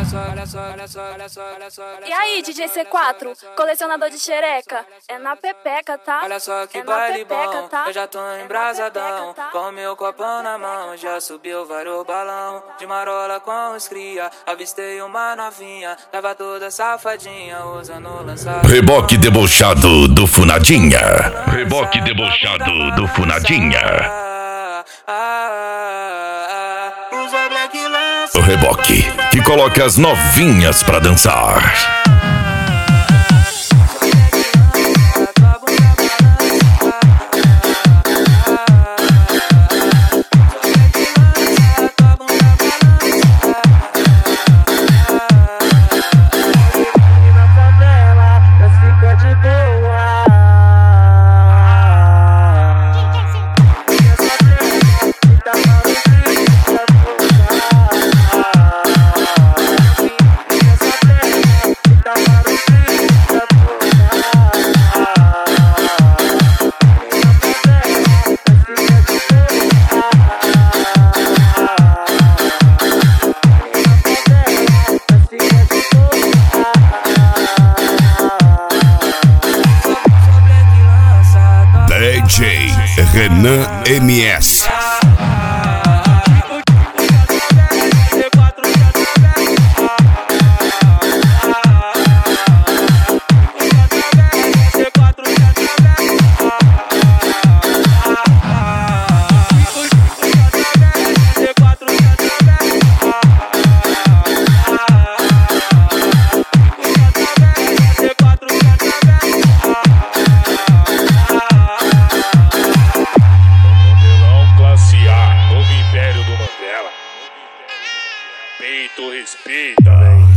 E aí, DJ C4, colecionador de xereca, é na pepeca, tá? Olha só que é baile pepeca, bom, tá? eu já tô embrasadão, tá? Com meu copão na mão, já subiu vários balão. De marola com os cria, avistei uma novinha, tava toda safadinha, usando lançador. Reboque debochado do Funadinha. Reboque debochado do Funadinha. O reboque que coloca as novinhas pra dançar. DJ Renan MS. Peito, respeita, velho.